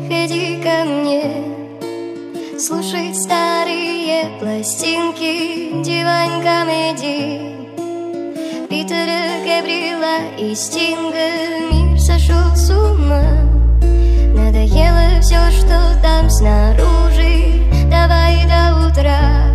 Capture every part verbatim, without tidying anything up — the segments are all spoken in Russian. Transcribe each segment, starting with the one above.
Приходи ко мне слушать старые пластинки, Divine Comedy, Питера Габриэла и Стинга. Мир сошел с ума, надоело все, что там снаружи. Давай до утра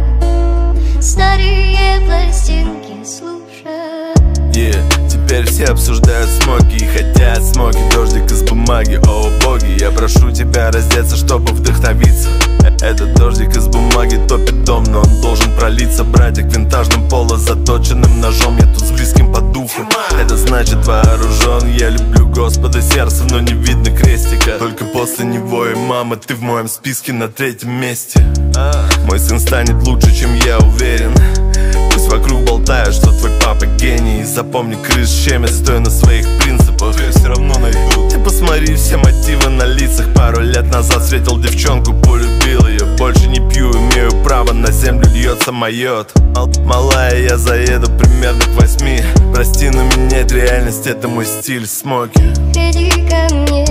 старые пластинки слушай. Yeah. Теперь все обсуждают смоки и хотят смоки. Дождик из бумаги, о боги, я прошу тебя раздеться, чтобы вдохновиться. Этот дождик из бумаги топит дом, но он должен пролиться. Братик винтажным поло заточенным ножом, я тут с близким по духу. Это значит вооружен, я люблю Господа сердцем, но не видно крестика. Только после него и мама, ты в моем списке на третьем месте. Мой сын станет лучше, чем я уверен. Пусть вокруг болтают, что твой папа гений. Запомни, крыс щемят, стоя на своих принципах. Я все равно найду. Ты посмотри, все мотивы на лицах. Пару лет назад встретил девчонку, полюбил ее. Больше не пью, имею право, на землю льется майот. Малая, я заеду примерно к восьми. Прости, но менять реальность — это мой стиль. Смоки. Приди ко мне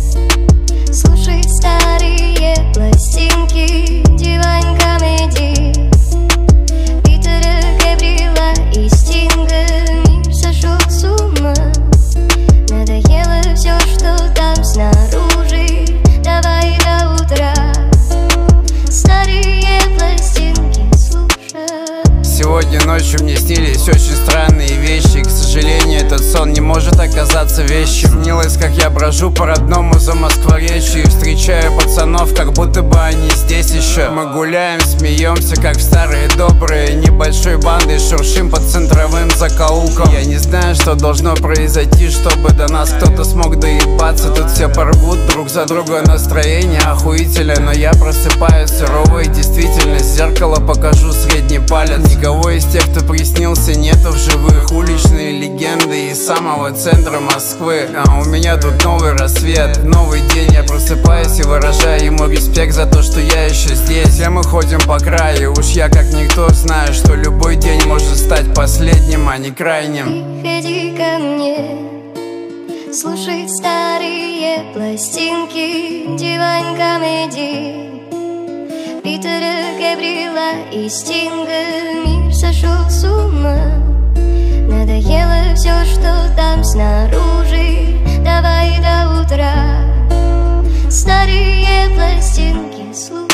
слушать старые пластинки, Divine Comedy, Питера Габриэла и Стинга. Мир сошел с ума, надоело все, что там снаружи. Давай до утра старые пластинки слушай. Сегодня ночью мне снились очень странные вещи. К сожалению, этот сон не может оказаться вещим. Снилось, как я брожу по родному Замоскворечью и встречаю пацанов, как будто бы они здесь еще. Мы гуляем, смеемся, как в старые добрые. Небольшой бандой шуршим по центровым закоулкам. Я не знаю, что должно произойти, чтобы до нас кто-то смог доебаться. Тут все порвут друг за друга, настроение охуительное, но я просыпаюсь, суровая действительность. Зеркало покажу средний палец. Никого из тех, кто приснился, нету в живых. Уличные легенды из самого центра Москвы. А у меня тут новый рассвет, новый день. Я просыпаюсь и выражаю ему респект за то, что я еще здесь. Все мы ходим по краю, уж я как никто знаю, что любой день может стать последним, а не крайним. Приходи ко мне слушать старые пластинки, Divine Comedy, Питера Габриэла и Стинга. Мир сошел с ума, надоело все, что там снаружи. Давай до утра старые пластинки слушай.